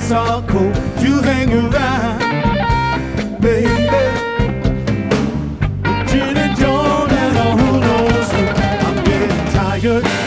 nights are cold, you hang around, baby. Gin and John and who knows who. I'm getting tired.